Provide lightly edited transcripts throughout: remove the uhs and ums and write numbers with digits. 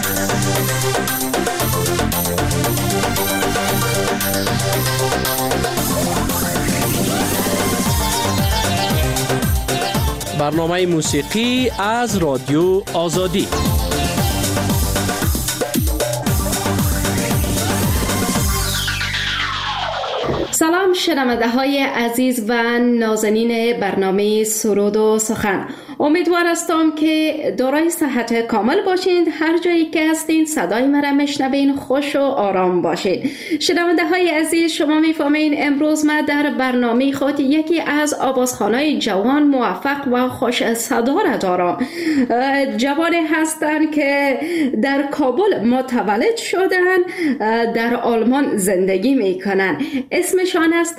برنامه موسیقی از رادیو آزادی. سلام شنونده های عزیز و نازنین برنامه سرود و سخن. امیدوار هستم که دارای صحت کامل باشین. هر جایی که هستین صدای مرا میشنوین، خوش و آرام باشین. شنونده های عزیز، شما میفهمین امروز ما در برنامه خود یکی از آوازخوانای جوان موفق و خوش صدا را دارم. جوانی هستند که در کابل متولد شدن، در آلمان زندگی میکنن. اسمشان است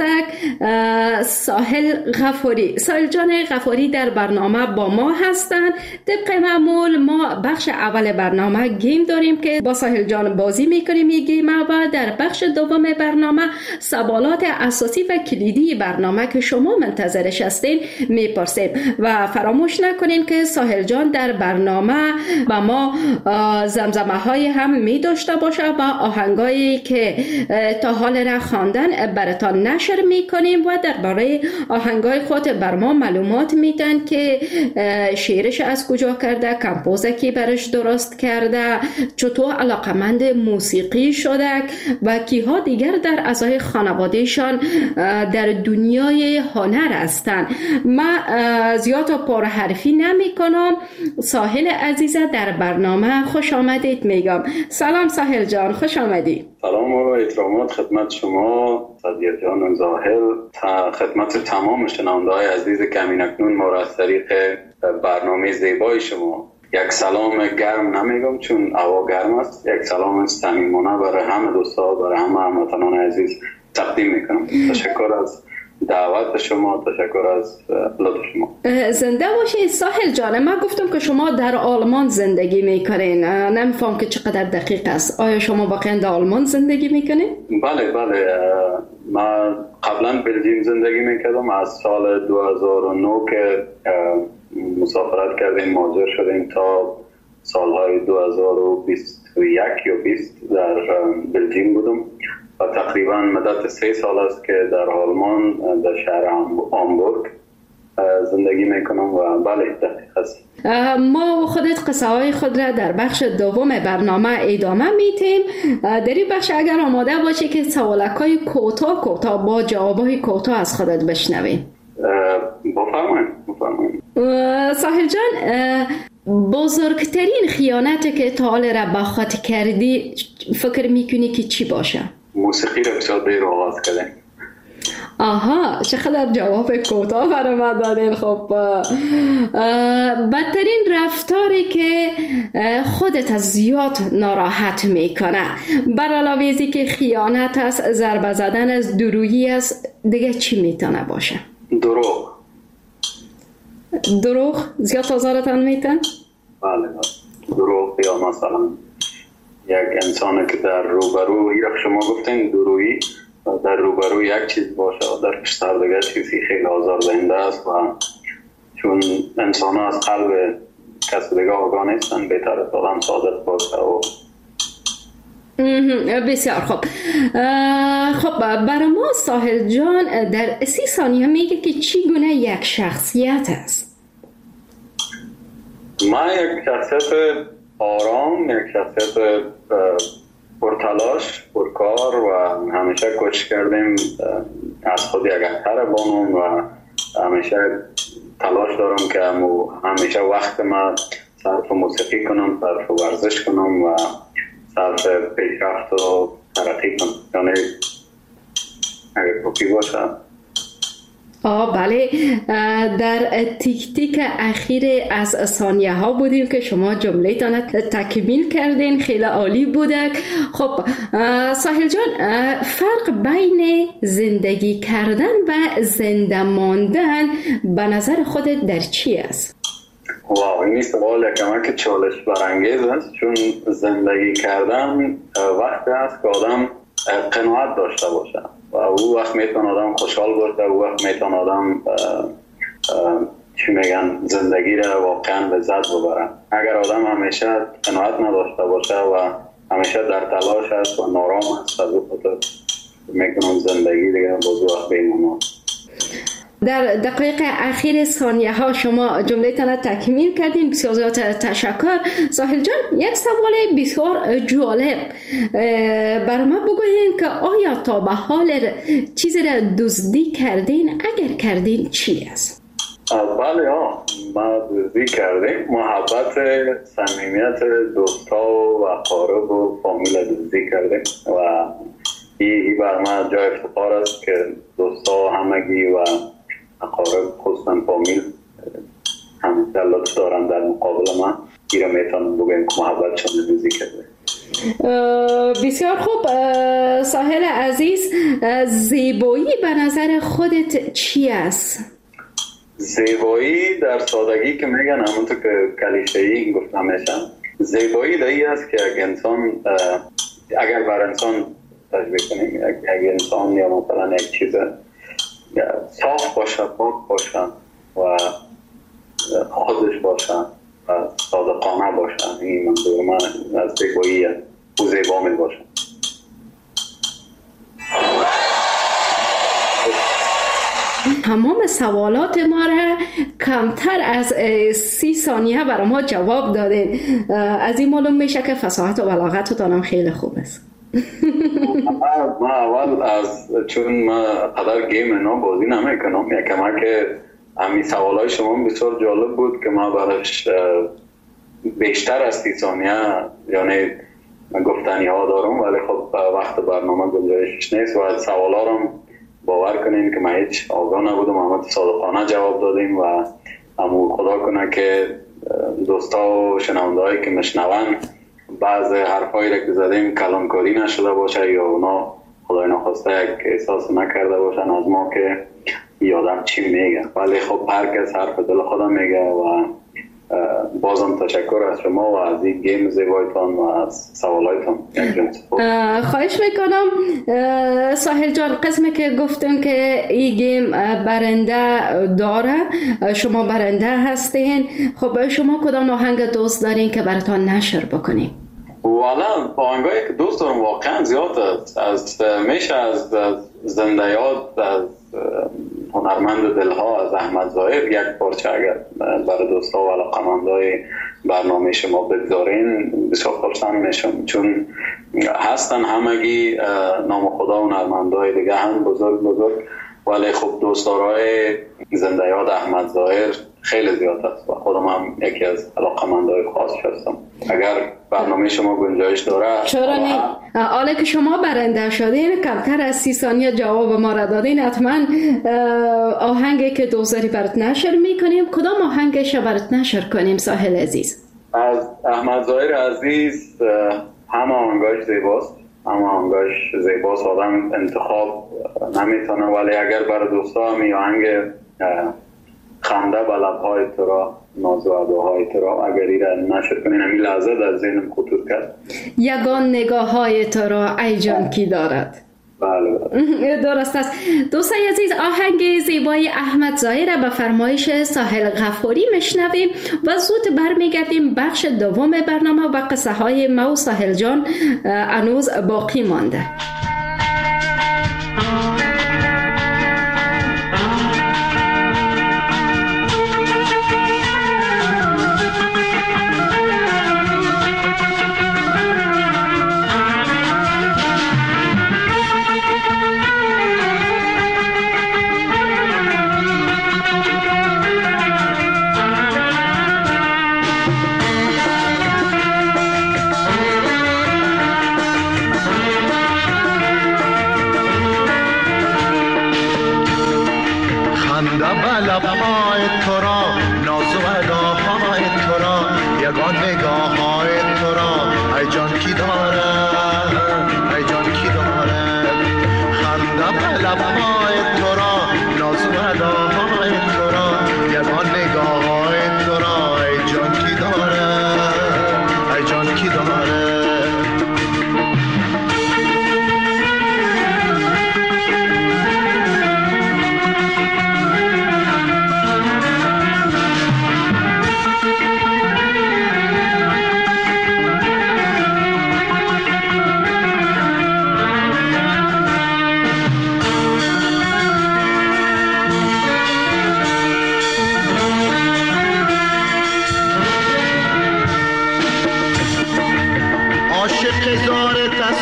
ساحل غفوری. ساحل جان غفوری در برنامه با ما هستند. طبق معمول ما بخش اول برنامه گیم داریم که با ساحل جان بازی میکنیم این گیم، و در بخش دوم برنامه سوالات اساسی و کلیدی برنامه که شما منتظرش هستین میپرسیم. و فراموش نکنین که ساحل جان در برنامه با ما زمزمه های هم می داشته باشه و آهنگایی که تا حال را خواندن براتان نشر میکنیم و درباره آهنگای خود بر ما معلومات میدن که شعرش از کجا کرده، کمپوزه کی برش درست کرده، چطور علاقمند موسیقی شده و کیها دیگر در اعضای خانوادهشان در دنیای هنر هستند. من زیاد پرحرفی نمی کنم. ساحل عزیزه در برنامه خوش آمدید میگم. سلام ساحل جان، خوش آمدی. سلام و احترامات خدمت شما صدیق جان و زاهل، خدمت تمام شنونده‌های عزیز که همین‌اکنون ما را از طریق برنامه زیبای شما یک سلام گرم نمیگم چون هوا گرم است، یک سلام صمیمانه برای همه دوستا، برای همه هموطنان عزیز تقدیم میکنم. تشکر از دعوت شما، تشکر از لطف شما. زنده باشید ساحل جان. من گفتم که شما در آلمان زندگی میکنین، نمیفهم که چقدر دقیق است. آیا شما واقعا در آلمان زندگی میکنین؟ بله من قبلا بلژیم زندگی میکردم. از سال 2009 که مسافرت کردیم مهاجر شدیم تا سالهای 2021 یا 20 در بلژیم بودم و تقریبا مدت 3 سال است که در آلمان در شهر هامبورگ زندگی میکنم و بله دقیق است. ما و خودت قصه های خود را در بخش دوم برنامه ادامه میتیم. در این بخش اگر آماده باشی که سوالک های کوتاه با جواب های کوتاه از خودت بشنویم. بفرمایید. ساحل جان، بزرگترین خیانتی که تا حال را با خود کردی فکر میکنی که چی باشه؟ موسیقی را بسیار دیر آغاز کردیم. آها، چقدر جواب کوتاه برای من دادین. خب بدترین رفتاری که خودت از زیاد ناراحت میکنه، بر علاوه از که خیانت است، ضربه زدن از درویی است، دیگه چی میتونه باشه؟ دروغ زیاد آزارتان میتن؟ بله دروغ، یا مثلا یک انسان که در روبرو، یک شما گفتین درویی، در روبرو یک چیز باشه و در پشتر دیگر چیزی خیلی آزاردهنده است و چون انسان ها از قلب کسی دیگه آگاه نیستن، بهتر است آدم صادق باشه. و بسیار خوب. خب برای ما ساحل جان در 30 ثانیه میگه که چی گونه یک شخصیت است؟ من یک شخصیت آرام، یک شخصیت پرتلاش، پرکار و همیشه کوشش کردیم از خود یک اثر بانم و همیشه تلاش دارم که همیشه وقت من صرف موسیقی کنم، صرف ورزش کنم و صرف پیشرفت و ترقی کنم. یعنی اگر کافی باشه. بله، در تیک تیک اخیر از ثانیه ها بودیم که شما جمله تان تکمیل کردین، خیلی عالی بوده. خب ساحل جان، فرق بین زندگی کردن و زنده ماندن به نظر خودت در چی است؟ این سوال که چالش برانگیز است، چون زندگی کردن وقتی است که آدم قناعت داشته باشه و او وقت میتونه آدم خوشحال باشه، او وقت میتونه آدم چی میگن زندگی را واقعا لذت ببره. اگر آدم همیشه قناعت نداشته باشه و همیشه در تلاش است و نارام است، از او خاطر میکنم زندگی دیگه باز وقت بمونه. در دقایق اخیر ثانیه ها شما جمله تان تکمیل کردین، بسیار زیاد تشکر. ساحل جان، یک سوال بسیار جالب بر ما بگویین که آیا تا به حال چیزی را دزدی کردین؟ اگر کردین چی است؟ بله ما دزدی کردیم. محبت، صمیمیت دوستا و اقارب و فامیل دزدی کردیم و این بر ما جای افتخار است که دوستا همگی و اقارب خصوصا فامیل هم دلات دارن در مقابل من. این را میتونم بگویم که محبتشان دزدی کرده. بسیار خوب. ساحل عزیز، زیبایی به نظر خودت چی است؟ زیبایی در سادگی که میگن، همونطور که کلیشه‌ای گفتم میشن، زیبایی دایی است که اگر بر انسان تشبیه کنیم، یک انسان یا مثلا یک چیز صاف باشه، پاک باشه و خودش باشه و صادقانه باشه، این منظور من از زیبایی او زیبا می باشه. تمام سوالات ما را کمتر از 30 ثانیه برای ما جواب دادین. از این معلوم میشه که فصاحت و بلاغتتان هم خیلی خوب است. ما اول چون ما قدر گیم اینا بازی نمیکنم، یکم که همین سوالای شما بسیار جالب بود که ما براش بیشتر از 30 ثانیه یعنی گفتنی ها دارم، ولی خب وقت برنامه گنجایشش نیست و سوالا رو باور کنین که ما هیچ آگاه نبودم، همه صادقانه جواب دادیم و همون خدا کنه که دوستا و شنونده هایی که مشنون بعض حرفایی را که زدیم کلانکاری نشده باشه یا اونا خدای نخواسته یک احساس نکرده باشن از ما که یادم چی میگه، ولی خب هر کس حرف دل خودم میگه و بازم تشکر از شما و از این گیم زیبایتان و از سوالایتان. خواهش میکنم. ساحل جان، قسمی که گفتن که این گیم برنده داره، شما برنده هستین، خب شما کدام آهنگ دوست دارین که براتان نشر بکنیم؟ والا آهنگایی که دوست دارم واقعا زیاد است. میشه از زنده یاد، از هنرمند دلها، از احمد ظاهر یک پارچه اگر برای دوستا و علاقه‌مندای برنامه شما بگذارین بسیار خوشحال میشم، چون هستن همگی نام خدا هنرمندای دیگه هم بزرگ، ولی خب دوستدارای زنده یاد احمد ظاهر خیلی زیاد است و خودم هم یکی از علاقه‌مندای خاصش هستم. اگر برنامه شما گنجایش داره چرا نه؟ حالا که شما برنده شدین، کمتر از 30 ثانیه جواب ما را دادین، حتما آهنگی که دوست داری برات نشر میکنیم. کدام آهنگش برات نشر کنیم ساحل عزیز؟ از احمد ظاهر عزیز همه آهنگاش زیباست، آدم انتخاب نمیتونه، ولی اگر برای دوستا هم آهنگ خنده به لب‌های تو را، ناز و اداهای تو را اگر این را نشر کنین، همین لحظه در ذهنم خطور کرد. یگان نگاه‌های تو را ای جان کی دارد. بله درست است. دوستای عزیز، آهنگ زیبای احمد ظاهر به فرمایش ساحل غفاری میشنویم و زود برمیگردیم. بخش دوم برنامه و قصه های ما و ساحل جان هنوز باقی مانده.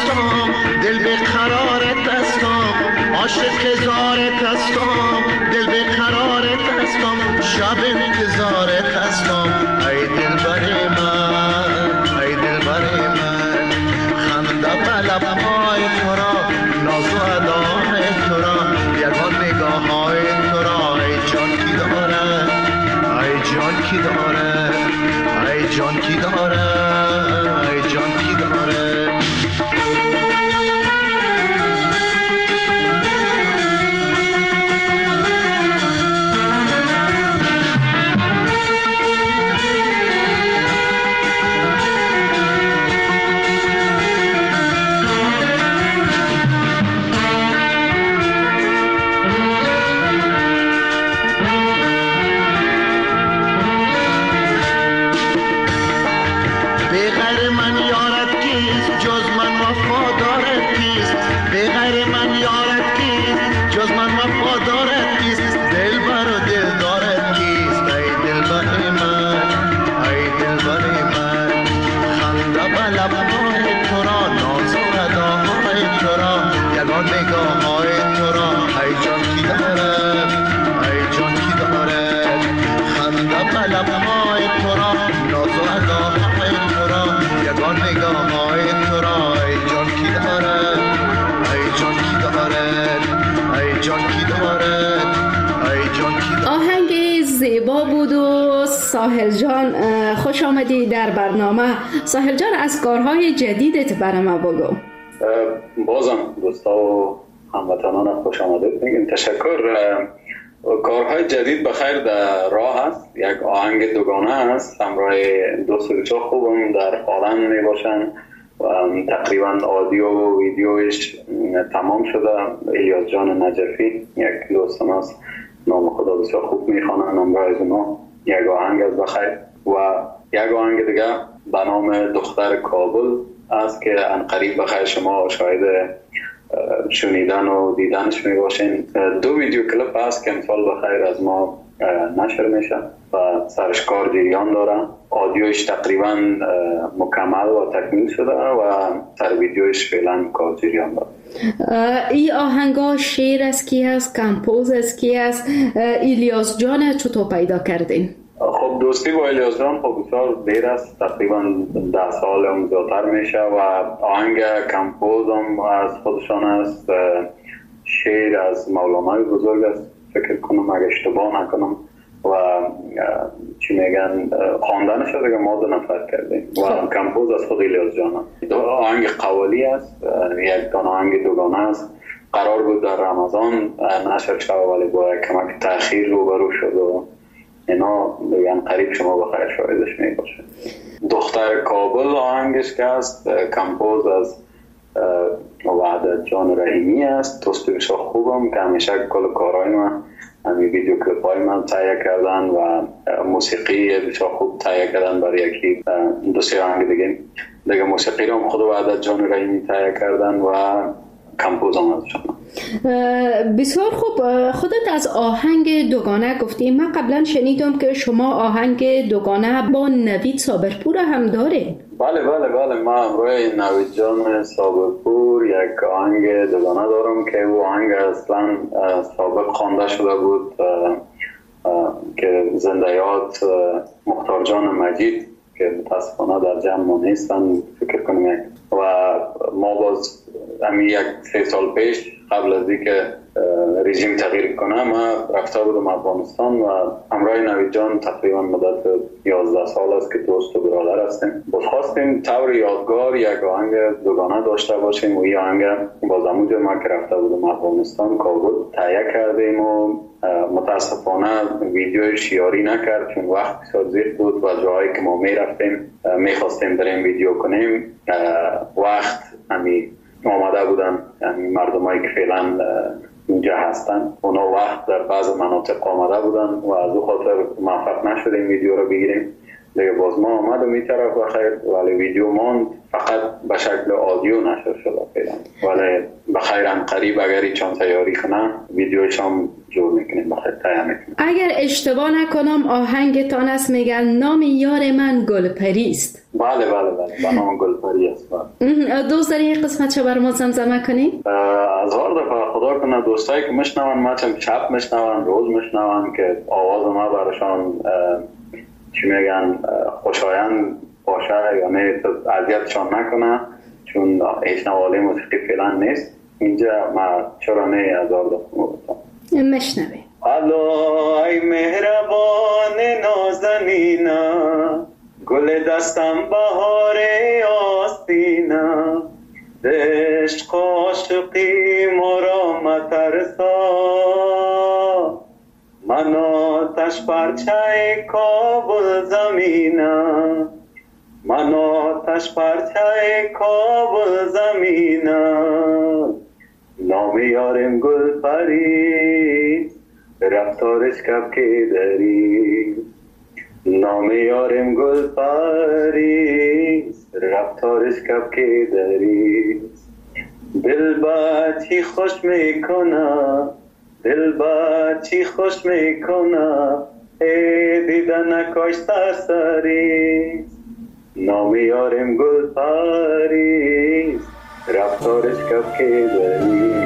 هستم، دل به قرارت هستم، عاشق هزارت هستم، دل به قرارت هستم، شب انتظارت هستم. ای دلبر من، ای دلبر من، خنده به لب‌های تو را، ناز و ادای تو را، یگان نگاه‌های تو را. ای جان کی دارد، ای جان کی دارد، ای جان کی دارد، ای جان کی دارد. زیبا بود و ساحل جان خوش آمدی در برنامه. ساحل جان از کارهای جدیدت برام بگو. بازم دوستا و هموطنان خوش آمدید میگیم. تشکر. کارهای جدید بخیر در راه است. یک آهنگ دوگانه است همراه دوست بسیار خوبم در آلند می باشن و تقریبا آدیو و ویدیوش تمام شده. الیاس جان نجفی یک دوستم است، نام خدا بسیار خوب میخوانن، همراه از اونا یک آهنگ از بخیر و یک آهنگ دیگه به نام دختر کابل است که انقریب بخیر شما شاید شنیدن و دیدنش می باشین. 2 ویدیو کلیپ هست که امسال بخیر از ما نشر میشه و سرش کار جریان داره. آدیوش تقریبا مکمل و تکمیل شده و سر ویدیوش فعلا کار جریان داره. این آهنگا شعر از کی هست؟ کمپوز از کی هست؟ الیاس جان چطور پیدا کردین؟ خب دوستی با الیاس جان خب بسیار دیر است، تقریبا 10 سال هم زیادتر میشه و آهنگ کمپوز هم از خودشان است. شعر از مولانای بزرگ است فکر کنم اگه اشتباه نکنم و چی میگن خواندنش دیگه ما 2 نفر کردیم و کمپوز از خود الیاس جان است. آهنگ قوالی است، یک دانه آهنگ دوگانه است. قرار بود در رمضان نشر شد ولی با کمک تأخیر روبرو شد و اینا بگن قریب شما بخیر شاهدش میباشه. دختر کابل آهنگش که است کمپوز از وحدت جان رحیمی است. دوست بسیار خوبم که همیشه کل کارهای من همین ویدیو کلیپ های من تهیه کردن و موسیقی بسیار خوب تهیه کردن برای یکی 2-3 آهنگ دیگه موسیقی رو خود وحدت جان رحیمی تهیه کردن و کمپوز هم ازشان. بسیار خوب. خودت از آهنگ دوگانه گفتی. من قبلا شنیدم که شما آهنگ دوگانه با نوید صابرپور هم دارین. بله من همراه نوید جان صابرپور یک آهنگ دوگانه دارم که او آهنگ اصلا سابق خوانده شده بود که زنده یاد مختار جان مجید که متاسفانه در جمع ما نیستن فکر کنم و ما باز همین 1-3 سال پیش قبل از اینکه رژیم تغییر کنه ما رفته بودم افغانستان و همراه نوید جان تقریبا مدت 11 سال است که دوست و برادر هستیم. باز خواستیم طور یادگار یک آهنگ دوگانه داشته باشیم و این آهنگ باز همونجا ما که رفته بودم افغانستان کابل تهیه کردیم و متاسفانه ویدیوش یاری نکرد چون وقت بسیار زیاد بود و جایی که ما میرفتیم میخواستیم بریم ویدیو کنیم وقت همین آماده بودن، یعنی مردمایی که فعلا اینجا هستن اونا وقت در بعض مناطق آماده بودن و از او خاطر موفق نشدیم ویدیو رو بگیریم. دیگه باز ما آمدم این طرف بخیر ولی ویدیو ماند فقط به شکل آدیو نشر شده فعلا ولی بخیر هم قریب اگر چند تیاری کنن ویدیوش هم جور میکنیم بخیر تیار میکنیم. اگر اشتباه نکنم آهنگتان است میگن نام یار من گلپری است. بله به نام گلپری است. دوست داری یک قسمت چه بر ما زمزمه کنی؟ هزار دفعه خدا کنه دوستایی که میشنون ما شب میشنون روز میشنون که آواز ما براشان چی میگن خوشایند باشه، یعنی اذیتشان نکنه، چون هیچ نواله موسیقی فعلا نیست اینجا. ما چرا نه هزار دفعه مشنویم. الو ای مهربان نازنینا، گل دستم بهار آستینا، عشق عاشقی ما را مترسا، من آتش پرچه کابل زمینا، من آتش پرچه کابل زمینا، نام یارم گل پری رفتارش کبکی داری، نام یارم گل پریز رفتارش کبکی داری، دل بچی خوش میکنه، دل بچی خوش میکنه، ای دیدن نکاش سرسری، نام یارم گل پریز رفتارش کبکی داری.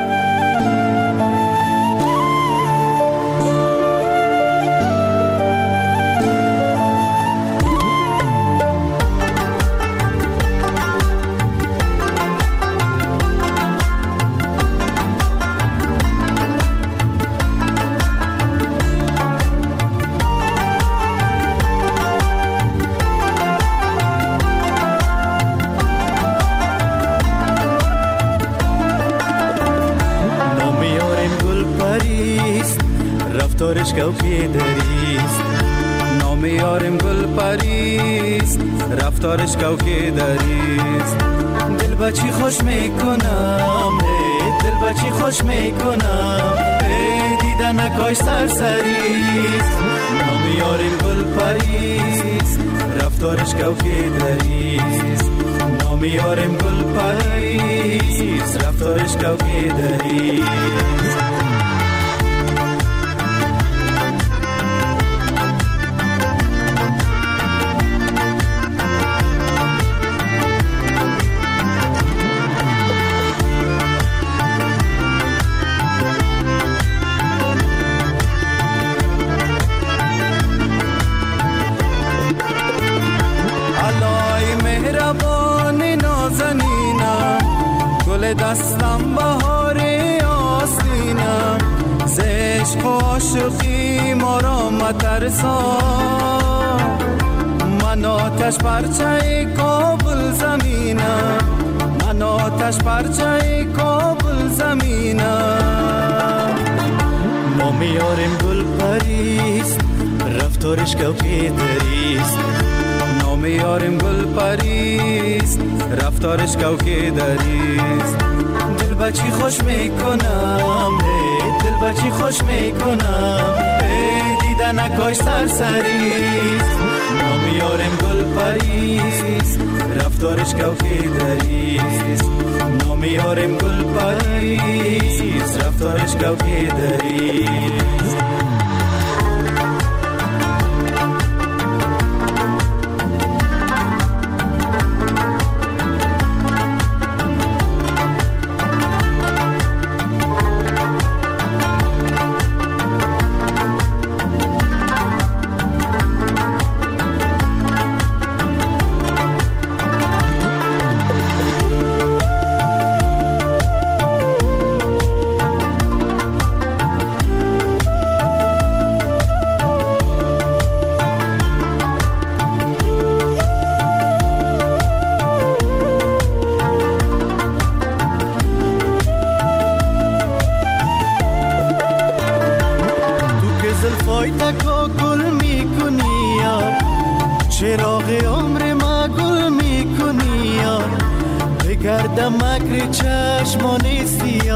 رفتارش کوکی دریست، نام یارم گل پریست رفتارش کوکی دریست، دل بچی خوش میکنم، دل بچی خوش میکنم، دیدن نکاش سرسریست، نام یارم گل پریست رفتارش کوکی دریست، نام یارم گل پریست رفتارش کوکی دریست. دستم بهار آستینم، عشق عاشقی ما را مترسا، من آتش پرچه کابل زمینم، من آتش پرچه کابل زمینم، نام یارم گل پریست رفتارش کوکی دریست، نام یارم گل پریست رفتارش کوکی دریست، دل بچی خوش میکنم، دل بچی خوش میکنم، دیدن نکاش سرسریست، نام یارم گل پریست رفتارش کوکی دریست، نام یارم گل پریست رفتارش کوکی دریست. مکر چشمان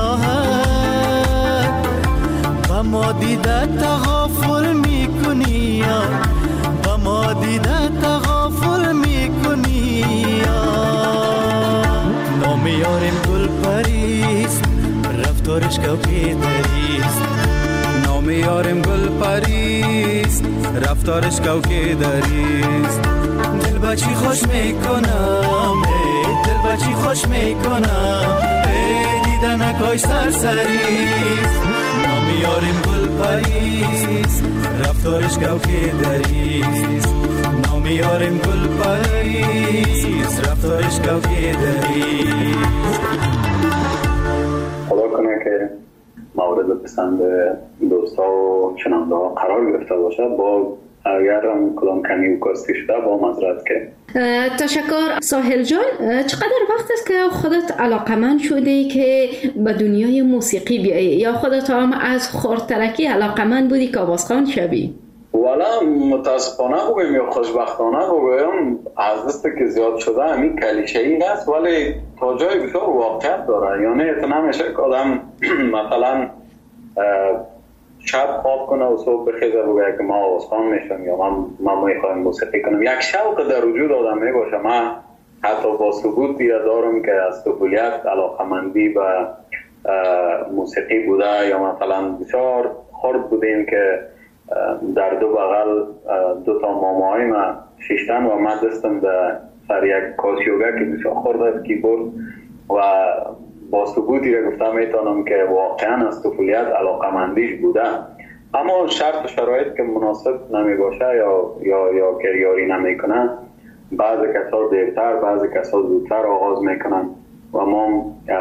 سیاهت و ما دیدت تغافل میکنی، و ما دیدت تغافل میکنی، نام یارم گل پریست رفتارش کوکی دریست، نام یارم گل پریست رفتارش کوکی دریست، دل بچی خوش میکنم، دل بچی خوش میکنم، دیدنکای سرسریست، نامیاریم گل پریست، رفتارش کوکی دریست، نامیاریم گل پریست، رفتارش کوکی دریست. خدا کنه که مورد پسند دوستا و شنونده ها قرار گرفته باشه. با اگر هم کدام کمی و کاستی شده با معذرت که. تشکر ساحل جان. چقدر وقت است که خودت علاقمند شدی که به دنیای موسیقی بیایی یا خودت هم از خردترکی علاقمند بودی که آوازخوان شوی؟ والا متاسفانه بگویم یا خوشبختانه بگویم از دست که زیاد شده همین کلیشه‌ای هست، ولی تا جای بسیار واقعیت داره. یعنی اتنا میشه که آدم مثلا شب خواب کنه و صبح بخیزه بگه که ما آوازخوان میشم یا ما میخوایم موسیقی کنم. یک شوق در وجود آدم میباشه. من حتی با ثبوت دیگه دارم که از طفولیت علاقمندی و موسیقی بوده، یا مثلا بسیار خرد بودیم که در دو بغل دو تا ماماهای من شیشتن و من دستم در سر یک کاسیوگا که بسیار خرد است کیبورد و با ثبوتی را گفتم میتونم که واقعا از طفولیت علاقمندیش بوده. اما شرط و شرایط که مناسب نمی باشه یا که یاری نمی کنن، بعضی کسا دیرتر بعضی کسا زودتر آغاز میکنن و ما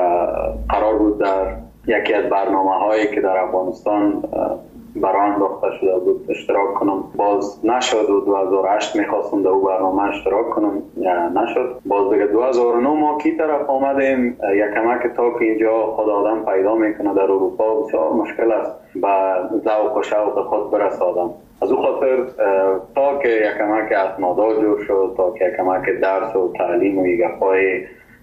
قرار بود در یکی از برنامه هایی که در افغانستان برای انداخته شده بود اشتراک کنم. باز نشد و 2008 میخواستم در او برنامه اشتراک کنم، نشد. باز دیگه 2009 ما کی طرف آمدیم یکمک تا که اینجا خود آدم پیدا میکنه در اروپا بسیار مشکل است و ذوق و شوق خود برسه آدم. از او خاطر تا که یکمک اسنادا جور شد، تا که یکمک درس و تعلیم و یگفای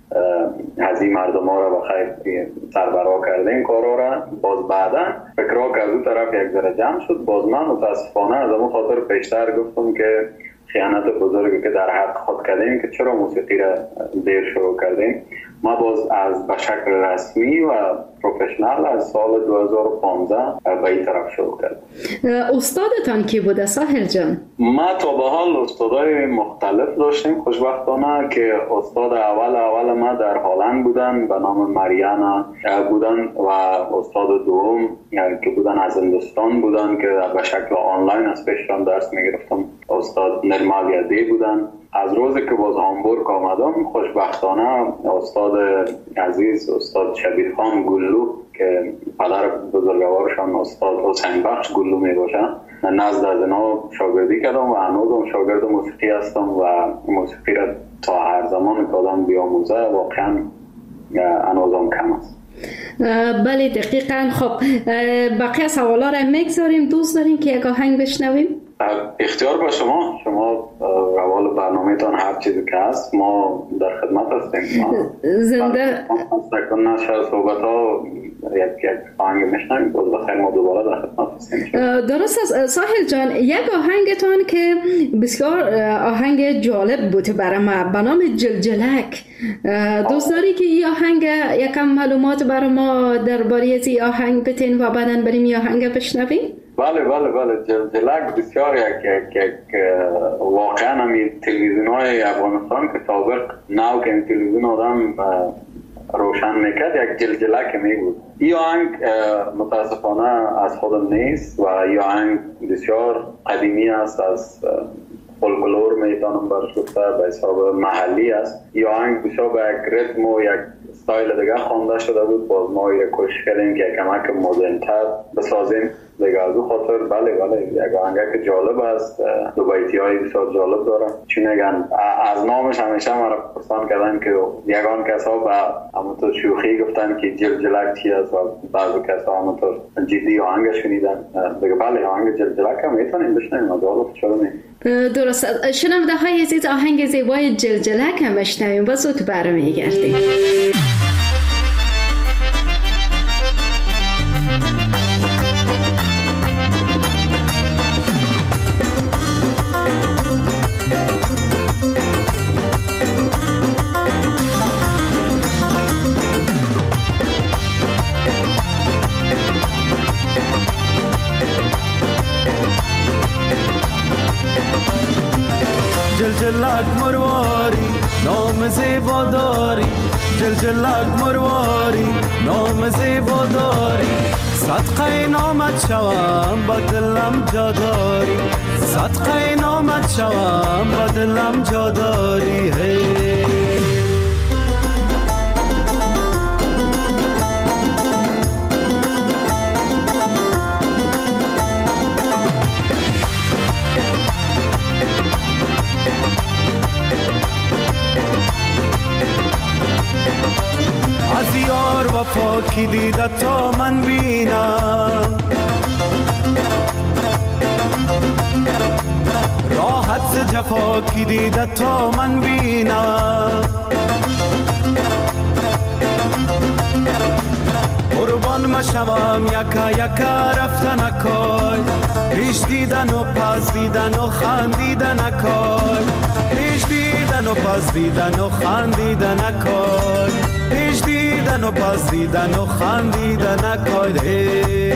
از این مردم ها را بخیر سربرا کردیم کارا را، باز بعدا فکرها که از اون طرف یک ذره جمع شد. باز من متاسفانه از اون خاطر پیشتر گفتم که خیانت بزرگی که در حق خود کردیم که چرا موسیقی را دیر شروع کردیم. ما باز از به شکل رسمی و پروفشنال از سال 2015 به این طرف شروع کردیم. استادتان کی بوده ساحل جان؟ ما تا به حال استادای مختلف داشتیم خوشبختانه که استاد اول ما در هلند بودن به نام مریانا بودن و استاد دوم که بودن از هندوستان بودن که به شکل آنلاین از پیشم درس میگرفتم، استاد نرمال یدی بودن. از روزی که باز هامبورگ آمدم خوشبختانه استاد عزیز استاد شبیر خان گلو که پدر بزرگوارشان استاد حسین بخش گلو می باشن نزد از اینا شاگردی کردم و هنوزم شاگرد موسیقی هستم و موسیقی را تا هر زمان که آدم بیاموزه واقعا هنوزم کم است. بله دقیقاً. خب بقیه سوالا را میگذاریم، دوست داریم که یک آهنگ بشنویم؟ اختیار با شما روال برنامه تان هر چیزی که هست ما در خدمت هستیم. زنده سکن نشر صحبت ها یک آهنگ میشنویم باز بخیر ما دوباره در خدمت هستیم. درست است ساحل جان. یک آهنگتان که بسیار آهنگ جالب بود برای ما به نام جلجلک، دوست داری که این آهنگ یکم معلومات برای ما درباره این آهنگ بتین و بعداً بریم این آهنگ بشنویم؟ بله جلجلک بسیار یک واقعا همی تلویزیون های افغانستان که سابق نو که این تلویزیون آدم روشن میکرد یک جلجلک می بود. این آهنگ متاسفانه از خودم نیست و این آهنگ بسیار قدیمی است، از فولکلور میتونم برش گفته به حساب محلی است. این آهنگ بسیار به یک ریتم و یک استایل دیگه خوانده شده بود. باز ما کوشش کردیم که کمک مدرن‌تر بسازیم دیگه. از اون خاطر بله یک آهنگ که جالب است، دو بیتی های بسیار جالب داره. چون اگر از نامش همیشه ما را پرسان کردن که یگان کسا به همونطور شوخی گفتن که جلجلک چی است و بعضی کسا همونطور جدی آهنگ شنیدن دیگه. بله آهنگ جلجلک هم میتونیم بشنویم از حالا چرا نه. درست. شنونده های عزیز آهنگ زیبای جلجلک هم بشنویم و زود برمیگردیم. جلجلک جلجلک مرواری نام زیبا داری، جلجلک مرواری نام زیبا داری. صدقه نامت شوم با دلم جا داری، صدقه نامت شوم با دلم جا داری. از یار وفا کی دیده تا من بینم، راحت ز جفا کی دیده تا من بینم. قربان مشوم یکا یکا رفتن اکای، پیش دیدن و پس دیدن و خندیدن اکای، پیش دیدن و پس دیدن و خندیدن اکای، پیش دیدن و پس دیدن و خندیدن اکای.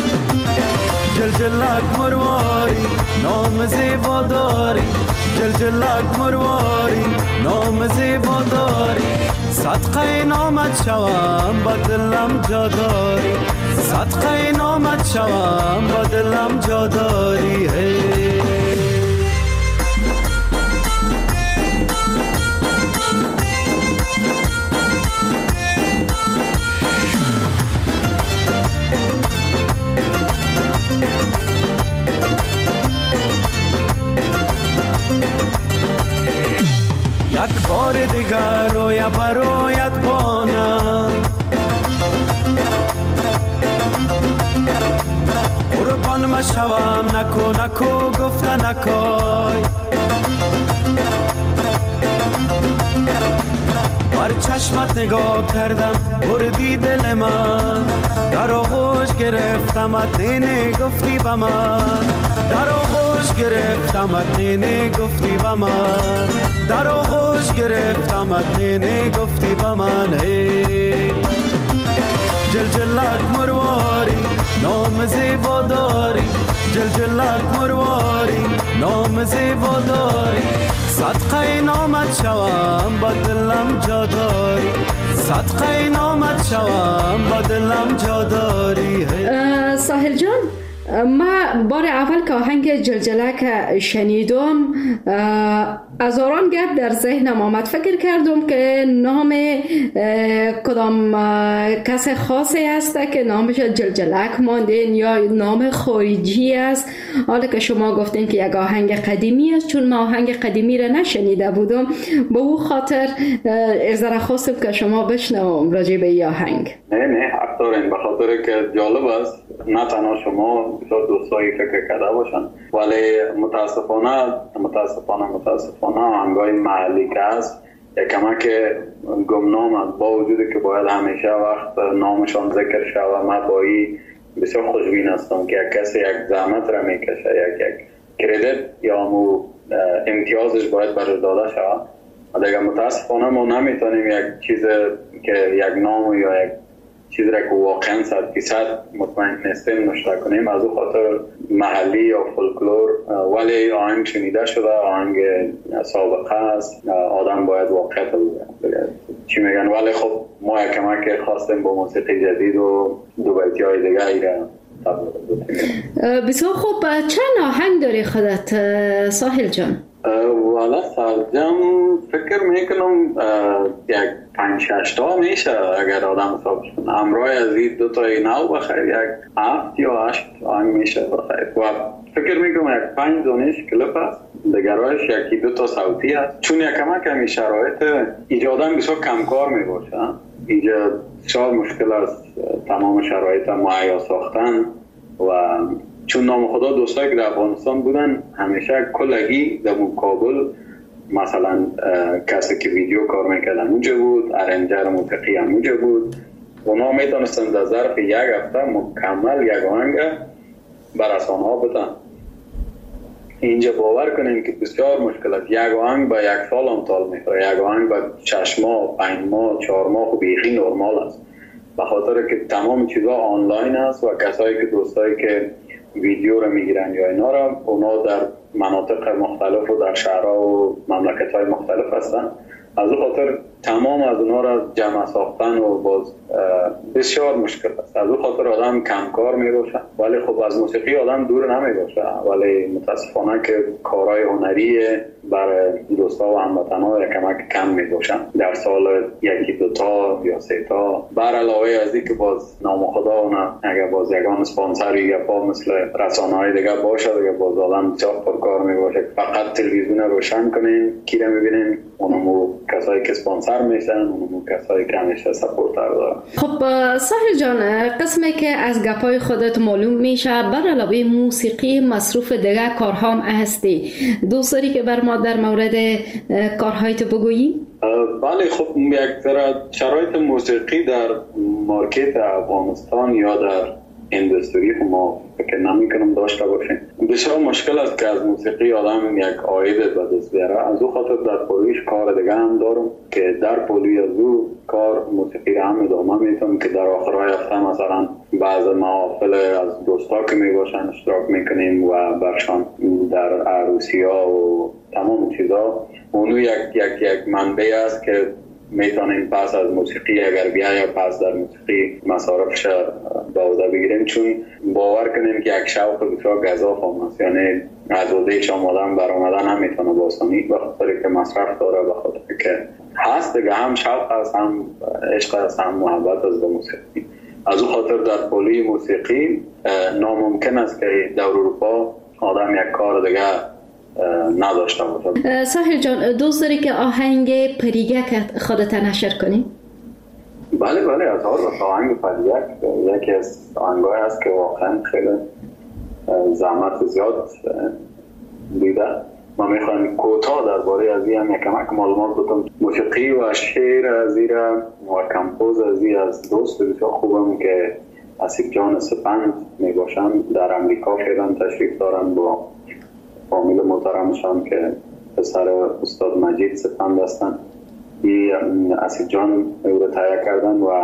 جلجلک مرواری نام زیبا داری، جلجلک مرواری نام زیبا داری. صدقه نامت شوم با دلم جا داری، صدقه نامت شوم با دلم جا داری. یک بار دیگر روی برایت بانم، قربان مشوم نکو نکو گفته نکای. بر چشمت نگاه کردم بردی دل من، در آغوش گرفتمت نینه گفتی با من، در آغوش گرفتمت نینه گفتی با من، در آغوش گرفتمت نینه گفتی با من. جلجلک مرواری نام زیبا داری، جلجلک مرواری نام زیبا داری. صدقه نامت شوم با دلم جا داری، صدقه نامت شوم با دلم جا داری. ساحل جان، ما بار اول که آهنگ جلجلک شنیدم از آران گپ در ذهنم آمد. فکر کردم که نام کدام کس خاصی هست که نامش جلجلک ماندین یا نام خارجی است. حالا که شما گفتین که یک آهنگ قدیمی است، چون ما آهنگ قدیمی را نشنیده بودم، به او خاطر ازرا خواستم که شما بشنوم راجع به این آهنگ. نه حق دارین، به خاطر که جالب است. نه تنها شما بسیار دوستایی فکر کرده باشن، ولی متاسفانه آهنگای محلی که هست یک کمک گمنام است، با وجودی که باید همیشه وقت نامشان ذکر شود. من با این بسیار خوشبین هستم که یک کسی یک زحمت را میکشه، یک کردیت یا امتیازش باید برش داده شود. دیگه متاسفانه ما نمیتونیم یک چیز که یک نام یا یک چیزی را که واقعا 100% مطمئن نیستیم نشته کنیم. از او خاطر محلی یا فولکلور، ولی آهنگ شنیده شده، آهنگ سابقه است، آدم باید واقعیت چی میگن. ولی خب ما یک کمک خواستیم با موسیقی جدید و دو بیتی های دیگه ایره. بسیار خوب. چند آهنگ داری خودت ساحل جان؟ والا سرجم فکر میکنم یک 5-6 تا میشه اگر آدم حسابش کنه. همراه از این 2 تای نو بخیر یک 7 یا 8 آهنگ میشه بخیر. و فکر میکنم یک 5 دانش کلیپ هست، دیگرایش 1-2 تا صوتی هست. چون یک کمک همی شرایط ایجادن بسیار کمکار میباشه، اینجا بسیار مشکل است تمام شرایط مهیا ساختن. و چون نام خدا دوستایی که در افغانستان بودن همیشه کلگی در کابل مثلا کسی که ویدیو کار میکردن اونجا بود، ارنجر موسیقی هم اونجا بود. اونا میتونستن در ظرف 1 هفته مکمل یک آهنگ بر رسانه ها بدن. اینجا باور کنیم که بسیار مشکل است. یک آهنگ با 1 سال هم طول میخوره، یک آهنگ با 6 ماه 5 ماه 4 ماه خب بیخی نرمال است، به خاطر که تمام چیزا آنلاین است و کسایی که دوستایی که ویدیو رو میگیرن یا اینا رو، اونا در مناطق مختلف و در شهرها و مملکت‌های مختلف هستن. از اون خاطر تمام از اونها را جمع ساختن و باز بسیار مشکل است. از اون خاطر آدم کمکار می باشه، ولی خب از موسیقی آدم دور نمی باشه. ولی متاسفانه که کارهای هنری برای دوستا و هموطن‌ها کمک کم می باشن. در سال یکی دو تا یا سه تا، بر علاوه از این که باز نام خدا نه اگر باز یگان اسپانسری یا پا مثل رسانه‌های دیگه باشه دیگه باز آدم بسیار پرکار می باشه. فقط تلویزیون روشن کنین کی رو می‌بینین؟ اونمو کسایی که اسپانسر میشن، اونمو کسایی که همیشه سپورتر دارن. خب ساحل جان، قسمی که از گپای خودت معلوم میشه بر علاوه موسیقی مصروف دیگه کارها هم هستی. دوست داری که بر ما در مورد کارهایت بگویی؟ بله، خب یک ذره شرایط موسیقی در مارکت افغانستان یا در اندستری ما فکر نمی‌کنم داشته باشیم. بسیار مشکل است که از موسیقی آدم یک عاید به دست بیاره. از او خاطر در پولیش کار دیگه هم دارم که در پولی از او کار موسیقی هم ادامه میتونم که در آخرهای هفته مثلا بعض محافل از دوستا که میباشن اشتراک میکنیم و برشان در عروسی‌ها و تمام چیزا. اونو یک منبع است که میتونیم پس از موسیقی اگر بیایم پس در موسیقی مصارفش به عهده بگیریم، چون باور کنیم که یک شوق بسیار گزاف است. یعنی از عهده شما آدم برآمدن هم میتونه با آسانی، به خاطر که مصرف داره، به خاطر که هست دیگه، هم شوق است، هم عشق است، هم محبت است به موسیقی. از اون خاطر در پولی موسیقی ناممکن است که در اروپا آدم یک کار دیگه نداشته باشه. ساحل جان، دوست داری که آهنگ پریگک خودت نشر کنی؟ بله از آهنگ پریگک یکی از آهنگ‌های است که واقعا خیلی زحمت زیاد دیده. ما میخوایم کوتاه درباره از این هم کمک معلومات بدم. موسیقی و شعر از این و کمپوز از دوست بسیار خوبم که اسیب جان سپند میباشن، در امریکا فعلا تشریف دارن با فامیل محترمشان که پسر استاد مجید سپند هستن. اسیب جان او رو تهیه کردن و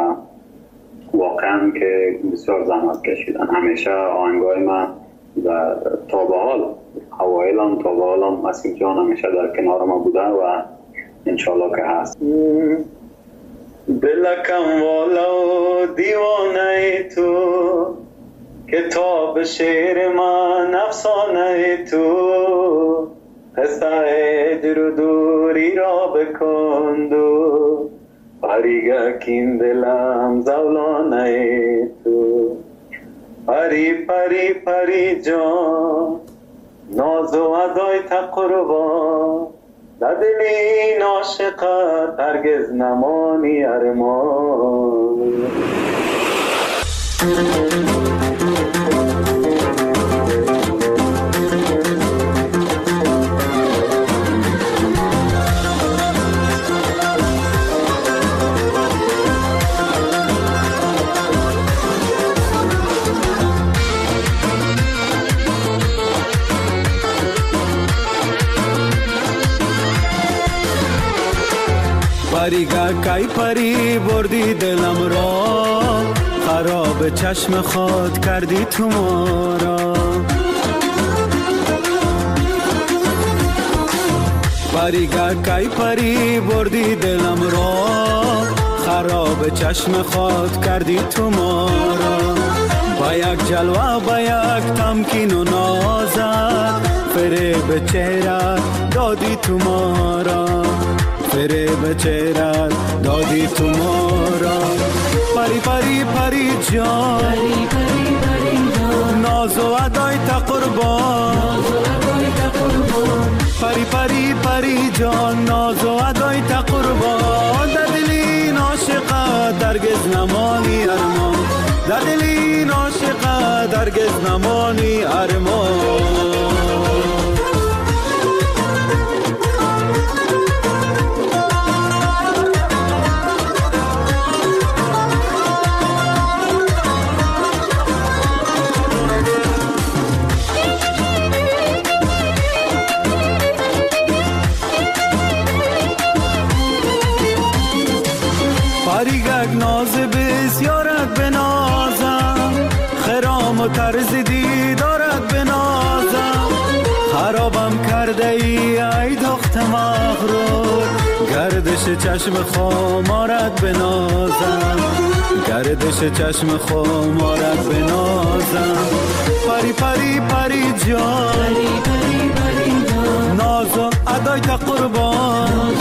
واقعا که بسیار زحمت کشیدن. همیشه آهنگای من و تا به حال اوایلم اسیب جان همیشه در کنار ما بوده و انشالله که هست. دلکم والا و دیوانه تو، کتاب شعر من افسانه تو، قصه هجر و دوری را بکند و پریگکین دلم زولانه تو. پری جان ناز و ادای تقربان، در دلی ناشقت هرگز نمانی ارمان. پریگکای پری بردی دلم را، خراب چشم خود کردی تو ما را. پریگکای پری بردی دلم را، خراب چشم خود کردی تو ما را. با یک جلوه با یک تمکین و نازت، فریب چهره دادی تو ما را، فریب چهره دادی تو ما را. پری جان ناز و ادای تقربان، پری جان ناز و ادای تقربان، در دلی ناشقه درگز نمانی ارمان، در دلی ناشقه درگز نمانی ارمان. پریگک ناز بسیارت بنازم، خرام و طرز دیدارت بنازم. خرابم کرده ای دخت مغرور، گردش چشم خمارت بنازم، گردش چشم خمارت بنازم. پری پری پری جان، ناز و ادای تا قربان،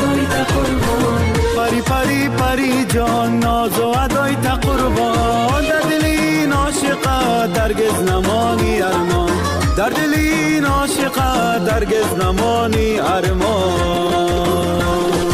پری پری پری جان، ناز و ادای تا قربان. در دل این عاشقت درگز نمانی ارمان، در دل این عاشقت درگز نمانی ارمان.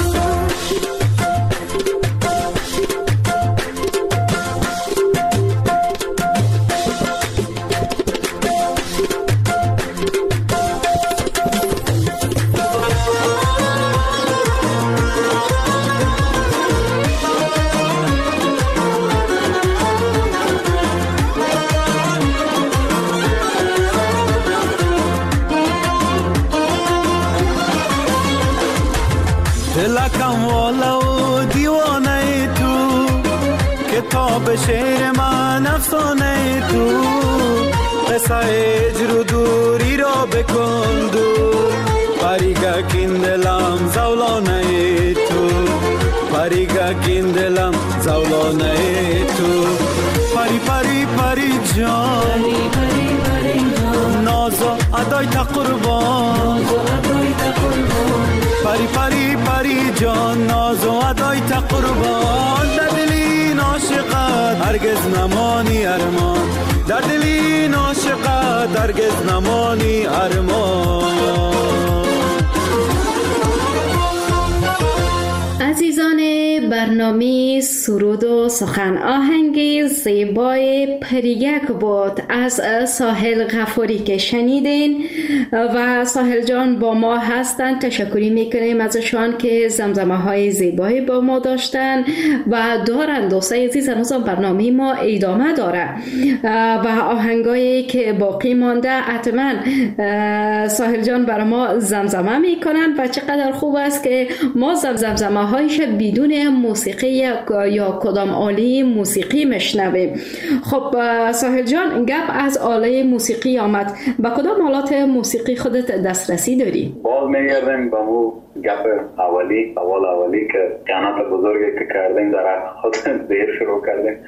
دلکم والا و دیوانه تو، کتاب شعر من افسانه تو. قصه هجر و دوری را بکن دور، پریگکین دلم زولانه تو، پریگکین دلم زولانه تو. پری پری پری جان، ناز و ادای تا قربان، پری پری پری جان، ناز و ادای تا قربان. در دل این عاشقت هرگز نمانی ارمان، در دل این عاشقت هرگز نمانی ارمان. عزیزان برنامه سرود و سخن، آهنگ زیبای پریگک بود از ساحل غفوری که شنیدین و ساحل جان با ما هستند. تشکری میکنیم ازشان که زمزمه های زیبایی با ما داشتن و دارن. دوستای عزیز، هنوز برنامه ما ادامه داره و آهنگایی که باقی مانده حتما ساحل جان برای ما زمزمه میکنن و چقدر خوب است که ما زمزمه هایش بدون موسیقی یا کدام آله موسیقی مشنویم. خب ساحل جان، گپ از آله موسیقی آمد، با کدام آلات موسیقی خودت دسترسی داری؟ باز میگردیم به مو گپ اولی که قنات بزرگی که کردیم در خود دیر شروع کردیم.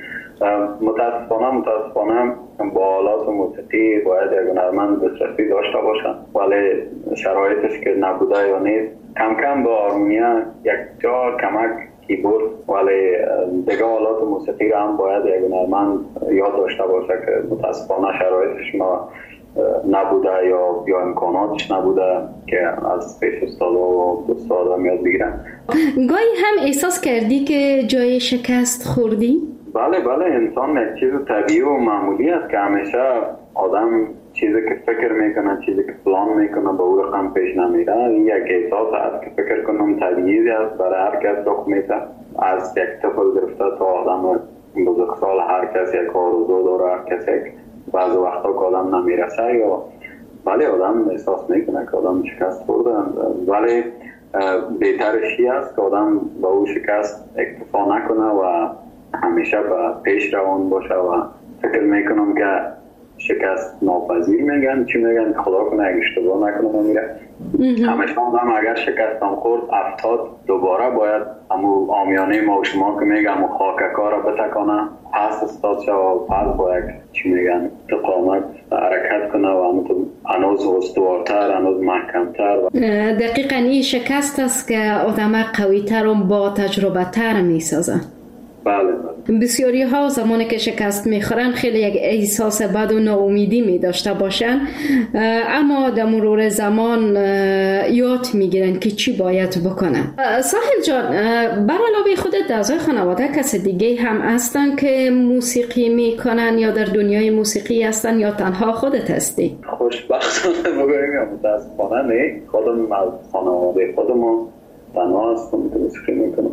متاسفانه با آلات موسیقی باید یک هنرمند دسترسی داشته باشن، ولی شرایطش که نبوده یا نیست. کم کم با آرمونیا یک جا کمک کیبورد، ولی دیگه آلات موسیقی را هم باید یک هنرمند یاد داشته باشه که متاسفانه شرایطش ما نبوده یا امکاناتش نبوده که از پیش استاد و استاد یاد بگیرن. گاهی هم احساس کردی که جای شکست خوردی؟ بله، انسان یک چیز طبیعی و معمولی است که همیشه آدم چیزی که فکر میکنه، چیزی که پلان میکنه به او رقم پیش نمیره. این یک احساس است که فکر کنم طبیعی است برای هر کس رخ میده. از یک طفل گرفته تا آدم بزرگسال هر کس یک آرزو داره، هر کس یک بعض وقتا که آدم نمیرسه یا ولی آدم احساس میکنه که آدم شکست خورده. ولی بهترشی است که آدم به او شکست اکتفا نکنه و همیشه به پیش روان باشه و فکر میکنم که شکست ناپذیر میگن، چی میگن، خدا کنه اگه اشتباه نکنم میره. همیشه آدم اگر شکست هم خورد 70 دوباره باید همون آمیانه ما و شما که میگم خاککار را بتکانه، پس استاد شد و پس باید چی میگن تقامت حرکت کنه و هنوز استوارتر، هنوز محکمتر. دقیقا این شکست است که آدم قویتر و با تجربه تر میسازه. بله. بسیاری ها زمانی که شکست میخورن خیلی یک احساس بد و ناامیدی می داشته باشن، اما در مرور زمان یاد میگیرن که چی باید بکنن. ساحل جان، بر علاوه خودت اعضای خانواده کس دیگه هم هستن که موسیقی میکنن یا در دنیای موسیقی هستن یا تنها خودت هستی؟ خوشبختانه بگویم یا متاسفانه نه، خودم از خانواده خودم تنها هستم که موسیقی میکنم.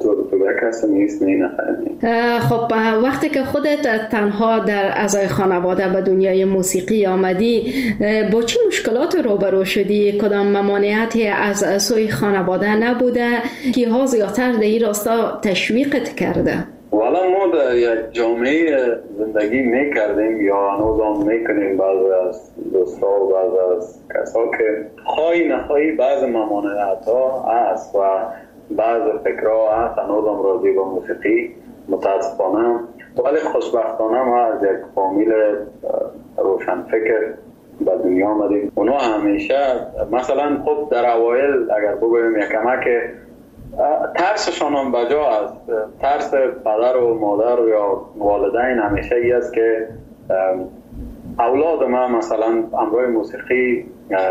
خب وقتی که خودت تنها در اعضای خانواده به دنیای موسیقی آمدی، با چه مشکلات روبرو شدی؟ کدام ممانعتی از سوی خانواده نبوده که ها زیادتر در این راستا تشویقت کرده؟ والا ما در یک جامعه زندگی میکردیم یا هنوز هم میکنیم. بعض از دوستا و بعض از کسا که خواهی نخواهی بعض ممانعت ها هست و بعض فکرها هست هنوز هم راضی با موسیقی متاسفانه، ولی خوشبختانه ما از یک فامیل روشن فکر به دنیا آمدیم. اونا همیشه مثلا خب در اوایل اگر بگویم یکمه که ترسشان هم بجا است. ترس پدر و مادر یا والدین همیشه ای است که اولاد ما مثلا امروی موسیقی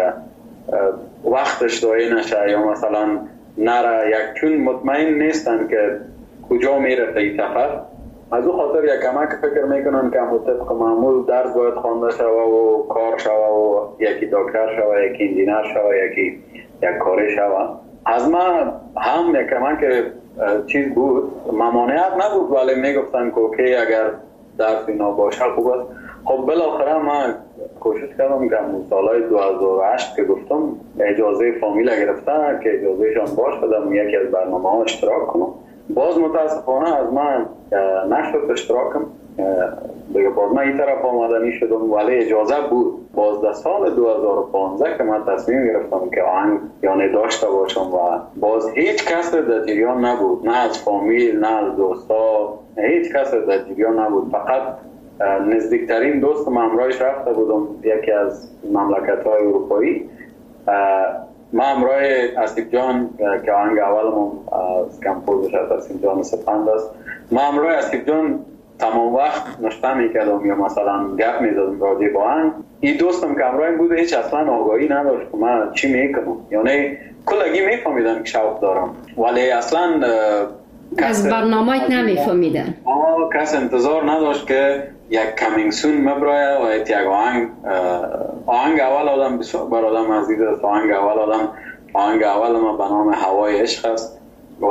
وقتش دایی نشه یا مثلا نره، یک چون مطمئن نیستن که کجا میره تی سفر. از او خاطر یک کمک فکر میکنن که طبق معمول درس باید خوانده شوه و کار شوه و یکی دکتر شوه، یکی انجینر شوه، یکی یک کاری شوه. از ما هم یک کمک چیز بود، ممانعت نبود، ولی میگفتن که اوکی اگر درس اینا باشه خوب است. خب بالاخره من کوشش کردم که سالهای 2008 که گفتم اجازه فامیل گرفتن که اجازهشان باش بدم یکی از برنامه ها اشتراک کنم. باز متاسفانه از من نشد اشتراکم دیگه. باز من این طرف آمدنی شدم ولی اجازه بود. باز در سال 2015 که من تصمیم گرفتم که آهنگ یعنی داشته باشم و باز هیچ کس در جریان نبود، نه از فامیل نه از دوستا، هیچ کس در جریان نبود. فقط نزدیکترین دوستم همراهش رفته بودم یکی از مملکت‌های اروپایی. ما همراه اسیب جان که آهنگ اولمون از کمپوزش از اسیب جان سپند است، ما همراه اسیب جان تمام وقت نشته میکردم یا مثلا گپ میزدم راجع با آهنگ. این دوستم که همراه بوده هیچ اصلا آگاهی نداشت که من چی میکنم، یعنی کلگی میفهمیدم که شوق دارم ولی اصلا از برنامه‌ات نمیفهمیدن. کس انتظار نداشت که یک کامینگ سون مبرایه و یک آهنگ اول آدم بسیار بر آدم عزیز است. آهنگ اول ما به نام هوای عشق است و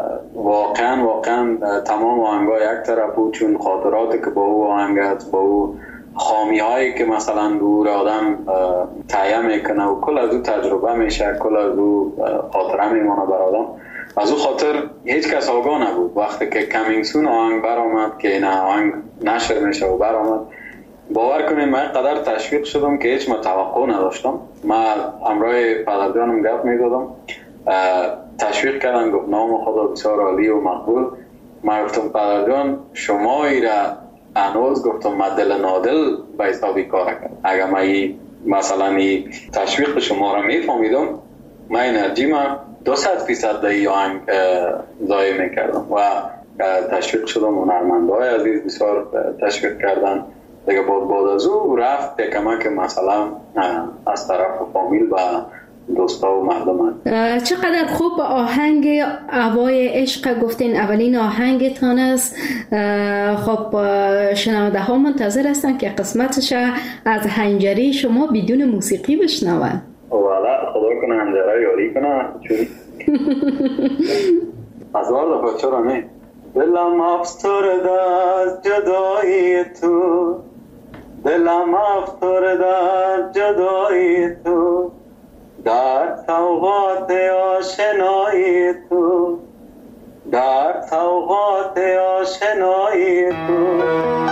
واقعا تمام آهنگ‌ها یک طرف بود، چون خاطراتی که با او آهنگ است، با او خامی هایی که مثلا دور آدم تهیه میکنه و کل از او تجربه میشه، کل از او خاطره میمانه بر آدم. از او خاطر هیچ کس آگاه نبود. وقتی که کامینگ سون آهنگ برآمد که این آهنگ نشر میشه و برآمد، باور کنید من قدر تشویق شدم که هیچ توقع نداشتم. من همراه پدرجانم گپ میزدم، تشویق کردن، گفت نام خدا بسیار عالی و مقبول. من گفتم پدرجان شما ایره هنوز گفتم من دل نادل به حسابی کار کرد. اگر من مثلا تشویق شما را میفهمیدم، من انرژی من 200% در این آهنگ ضایع میکردم و تشویق شدم. هنرمندهای عزیز بسیار تشویق کردن دیگه. بعد از او رفت کمک مثلا از طرف فامیل و دوستا و مردم. چقدر خوب آهنگ هوای عشق گفتین اولین آهنگتان است. خب شنونده ها منتظر هستن که قسمتش از حنجره شما بدون موسیقی بشنون. والا خدا کنه حنجره یاری کنه، چون هزار دفعه چرا نه. دلم افسرده از جدایی تو، دلم افسرده از جدایی تو، در سوغات آشنایی تو، در سوغات آشنایی تو.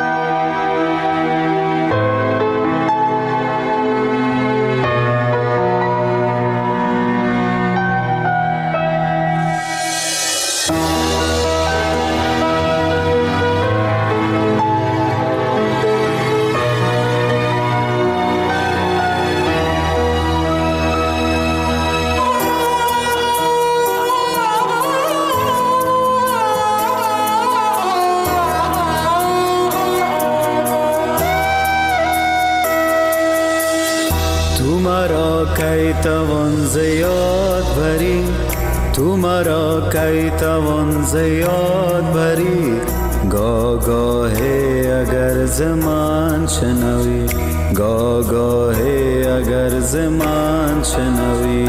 کی توان زیاد بری، تو مرا کی توان زیاد بری، گاهی اگر زمان شنوی، گاهی اگر زمان شنوی.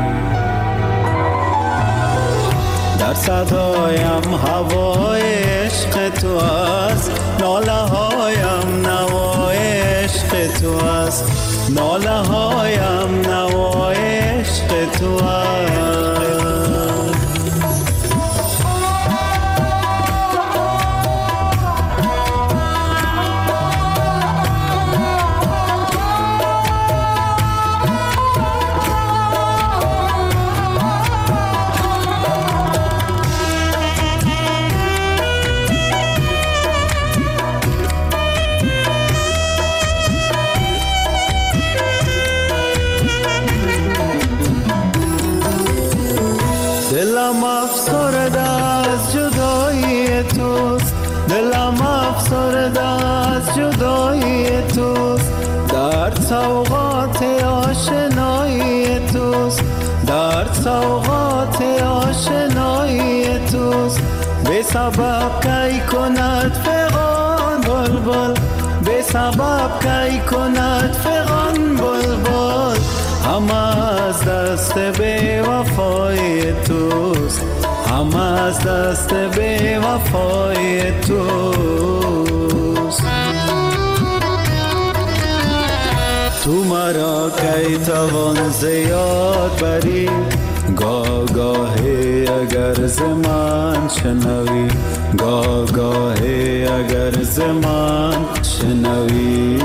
در صدایم هوای عشق تو است، ناله هایم نوای عشق تو است، ناله هایم نوای عشق تو است. به سبب کی کند فغان بلبل، به سبب کی کند فغان بلبل، همه از دست بی وفای توست، همه از دست بی وفای توست. تو مرا کی توان زیاد بری، گاهی اگر ز من شنوی، گاهی اگر ز من شنوی.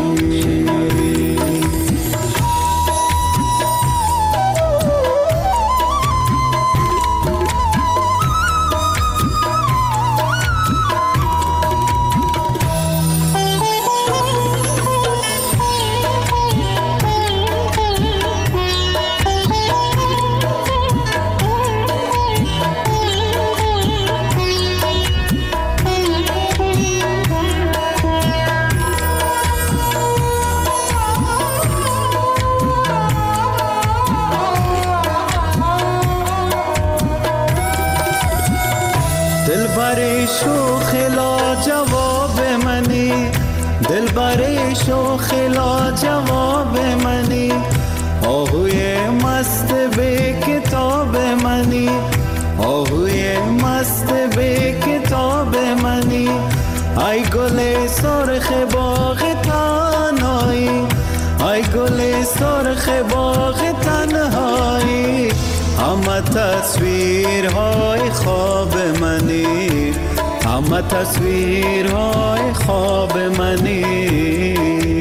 شوخ لا جواب منی، آهوی مست به کتاب منی، آهوی مست به کتاب منی. ای گل سرخ باغ تنهایی، ای گل سرخ باغ تنهایی، همه تصویرهای خواب منی، همه تصویرهای خواب منی.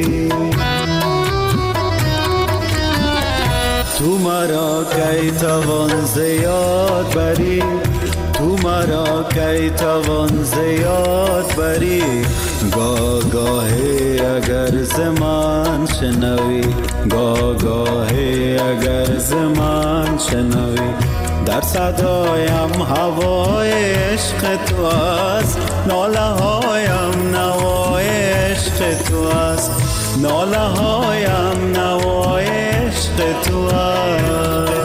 تو مرا کی توان زیاد بری، تو مرا کی توان زیاد بری، گاهی اگر ز من شنوی، گاهی اگر ز من شنوی. در صدایم هوای عشق تو است، ناله هایم نوای عشق تو است، ناله هایم نوای عشق تو است.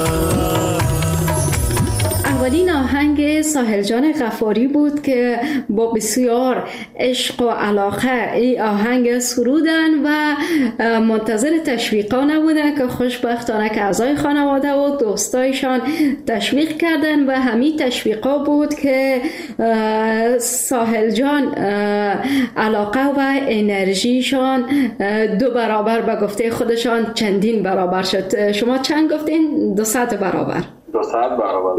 اولین آهنگ ساحل جان غفاری بود که با بسیار عشق و علاقه این آهنگ سرودن و منتظر تشویقا نبودن که خوشبختانه که اعضای خانواده و دوستایشان تشویق کردن و همین تشویقا بود که ساحل جان علاقه و انرژیشان 2 برابر به گفته خودشان چندین برابر شد. شما چند گفتین؟ 200 برابر. 200 برابر.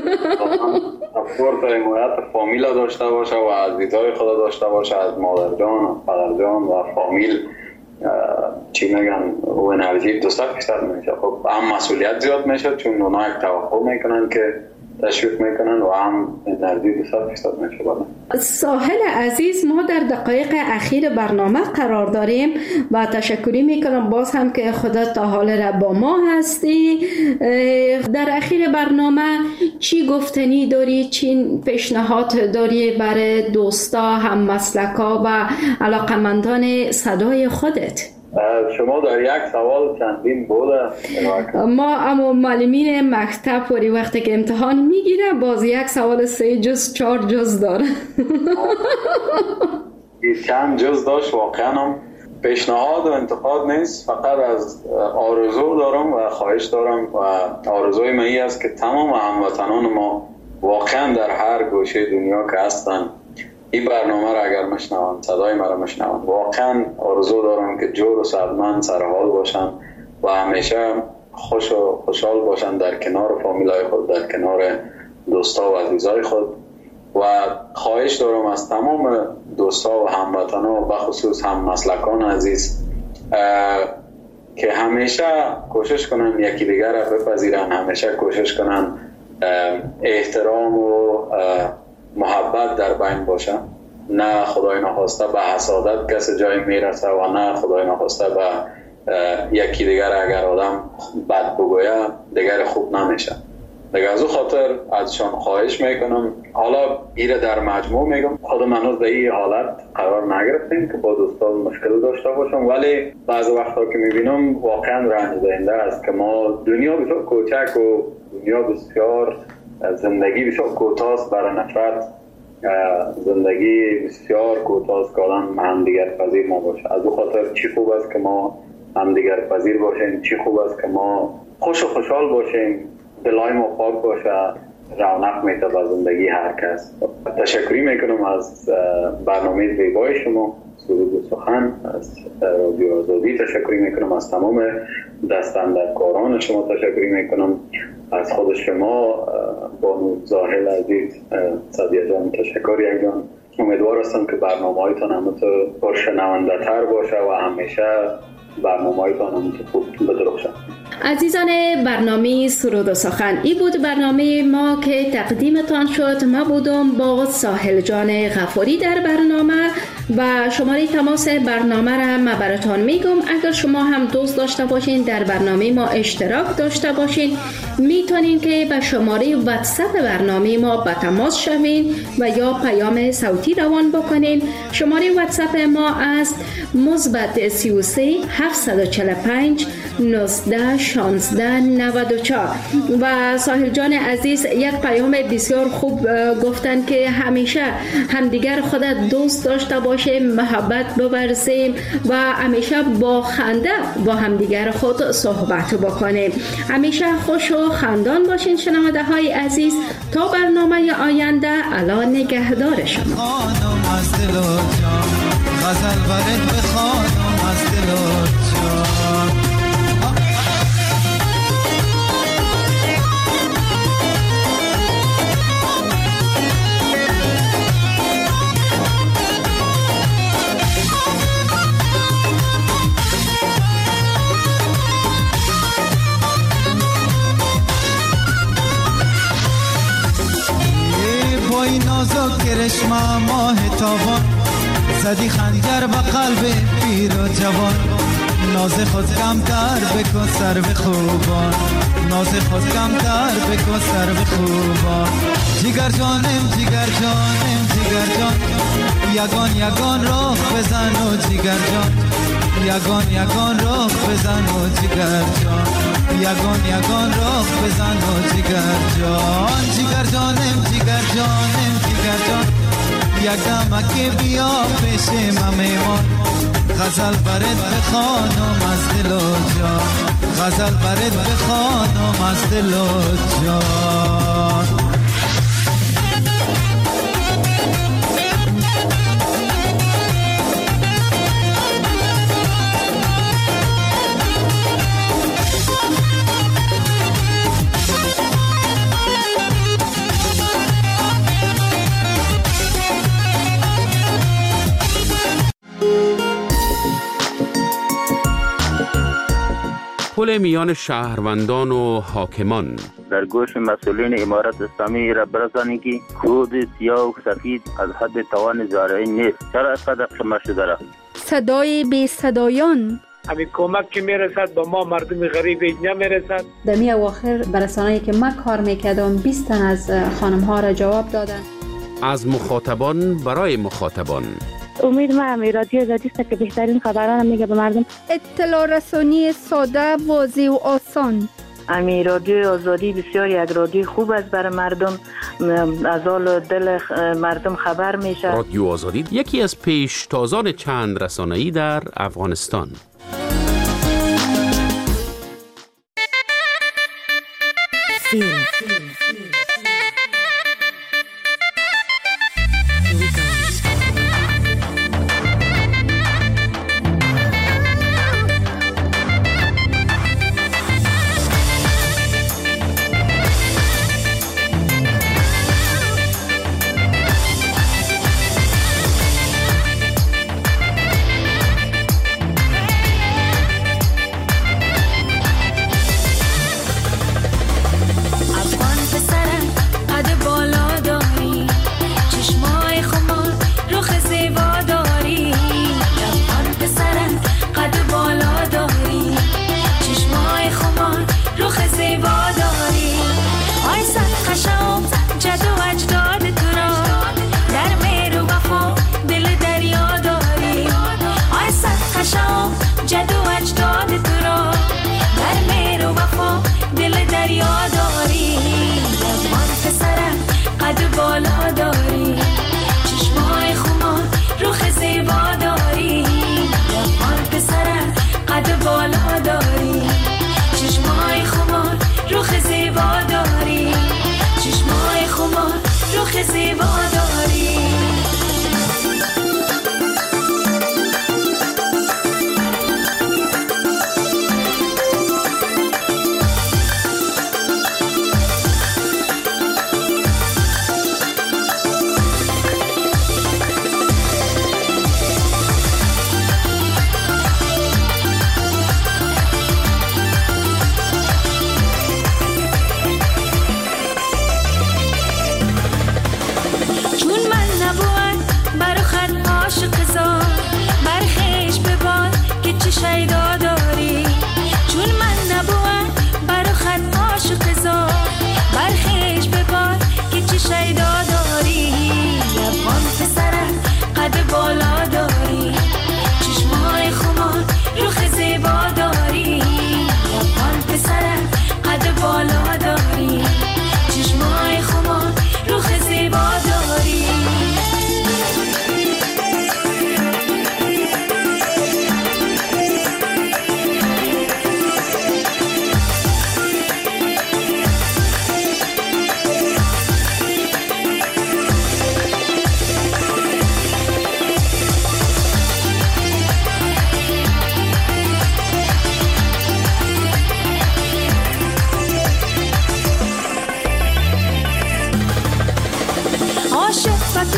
افکار حمایت فامیل داشته باشه و عزیزای خدا داشته باشه، از مادر جان و پدر جان و فامیل، چی میگن، و انرژی 200% میشه. خب هم مسئولیت زیاد میشه چون اونا یک توقع میکنن که تشویق میکنن و هم انرژی 200% میشه. ساحل عزیز، ما در دقایق اخیر برنامه قرار داریم و تشکری میکنم باز هم که خودت تا حال را با ما هستی. در اخیر برنامه چی گفتنی داری، چی پیشنهاد داری برای دوستا، هم مسلکا و علاقمندان صدای خودت؟ شما در یک سوال چندین بوده. ما اما معلمین مکتب وری وقتی که امتحان میگیره باز یک سوال 3 جز 4 جز داره. چند جز داشت واقعا. پیشنهاد و انتقاد نیست، فقط از آرزو دارم و خواهش دارم و آرزوی من این است که تمام هموطنان ما واقعا در هر گوشه دنیا که هستن این برنامه را اگر مشنون، صدای ما را مشنون، واقعا آرزو دارم که جور و صحتمند سرحال باشن و همیشه خوش و خوشحال باشن در کنار فامیلای خود، در کنار دوستا و عزیزای خود. و خواهش دارم از تمام دوستا و هموطنا و بخصوص هم مسلکان عزیز که همیشه کوشش کنن یکی دیگر را بپذیرن، همیشه کوشش کنن احترام و محبت در بین باشه. نه خدای نخواسته به حسادت کسی جای میرسه و نه خدای نخواسته به یکی دیگر اگر آدم بد بگویه دیگر خوب نمیشه. دیگه از او خاطر ازشان خواهش میکنم. حالا ایره در مجموع میگم خودم هنوز در این حالت قرار نگرفتیم که با دوستان مشکل داشته باشم، ولی بعض وقتا که میبینم واقعا رنج دهنده است که ما دنیا بسیار کوچک و دنیا بسیار زندگی بسیار کوتاه است برای نفرت زندگی بسیار کوتاه که آدم همدیگر پذیر ما باشه. از او خاطر چی خوب است که ما همدیگر پذیر باشیم، چی خوب است که ما خوش و خوشحال باشیم، دلای ما پاک باشه، رونق میده به زندگی هر کس. تشکری میکنم از برنامه زیبای شما سرود و سخن، از رادیو آزادی تشکری میکنم، از تمام دستاندرکاران شما تشکری میکنم، از خود شما بانو زاهل عزیز، صدیه جان تشکر یک جان. امیدوار هستم که برنامه‌هایتان همونطور پرشنونده تر باشه و همیشه برنامه‌هایتان همونطور خوب بدرخشه. عزیزان برنامه سرود و سخن، این بود برنامه ما که تقدیمتان شد. ما بودم با ساحل جان غفاری در برنامه و شماره تماس برنامه را ما براتان میگم. اگر شما هم دوست داشته باشین در برنامه ما اشتراک داشته باشین، میتونین که به شماره واتساپ برنامه ما به تماس شوین و یا پیام صوتی روان بکنین. شماره واتساپ ما است +33 745 19 16 94. و ساحل جان عزیز یک پیام بسیار خوب گفتن که همیشه همدیگر خود دوست داشته باشیم، محبت بورزیم و همیشه با خنده با همدیگر خود صحبت بکنیم. همیشه خوش و خندان باشین شنونده های عزیز. تا برنامه آینده، الا نگهدار شما. خانم از دل و جان غزل برد به خانم از دل و جان. پای نازک کرشمه ماه تابان، زدی خنجر به قلب پیر و جوان. ناز خود کمتر بکن سر به خوبان، ناز خود کمتر بکن سر به خوبان. جگر جانم جگر جانم جگر جان، یگان یگان راه بزن و جگر جان، یگان یگان راه بزن و جگر جان، یگان یگان راه بزن و جگر جان. جگر جانم جگر جانم جگر جان، یک دمک بیا پیش من میمان. غزل برد بخوانم از دل و جان، غزل برد بخوانم از دل و جان. پل میان شهروندان و حاکمان. در گوش مسئولین امارت اسلامی را برسانید که خود سیاه و سفید از حد توان زارعی نیست. چرا اینقدر شما شده را؟ صدای بی صدایان. همین کمک که میرسد با ما مردم غریب نمیرسد. در می اواخر برسانه‌ای که من کار میکردم 20 تن از خانم ها را جواب دادن. از مخاطبان برای مخاطبان. امید ما رادیو آزادی است که بهترین خبران میگه به مردم. اطلاع رسانی ساده، واضح و آسان. امی رادیو آزادی بسیار یک رادیو خوب است برای مردم، از حال دل مردم خبر میشه. رادیو آزادی یکی از پیشتازان چند رسانه‌ای در افغانستان. بالا داری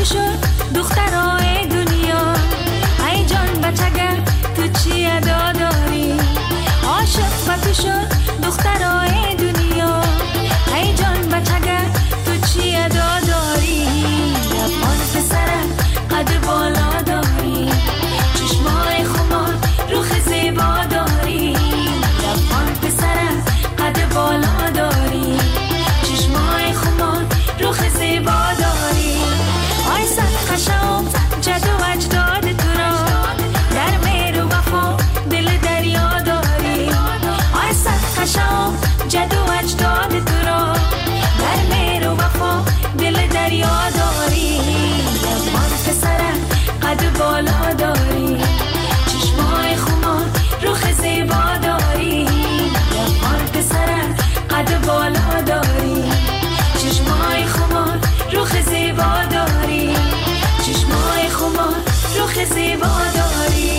شد دخترای دنیا، ای جان بچگه تو چی ادا داری؟ عاشق با تو شد دخترای دنیا، ای جان بچگه تو چی ادا داری؟ لبان پسرم قد بالا داری، چشمای خمار روخ زیبا داری. لبان پسرم قد بالا داری، چشمای خمار روخ زیبا داری. آی صد قشم جد و اجداد تو را، در مهر و وفا دل دریا داری. آی صد قشم جد و اجداد تو را، در مهر و وفا دل دریا داری. لبان پسرم قد بالا داری، چشمای خمار روخ زیبا داری. لبان پسرم قد بالا داری، چشمای خمار روخ زیبا داری. چشمای خمار روخ زیبا داری.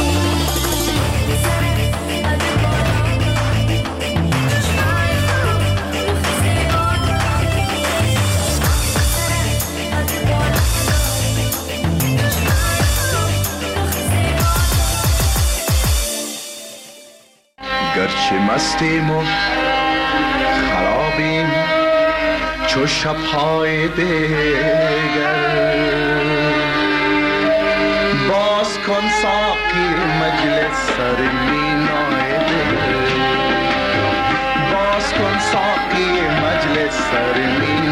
گرچه مستیم و خرابیم چو شب‌های دیگر، باز کن ساقی مجلس سر مینای دل، باز کن ساقی مجلس سر مینای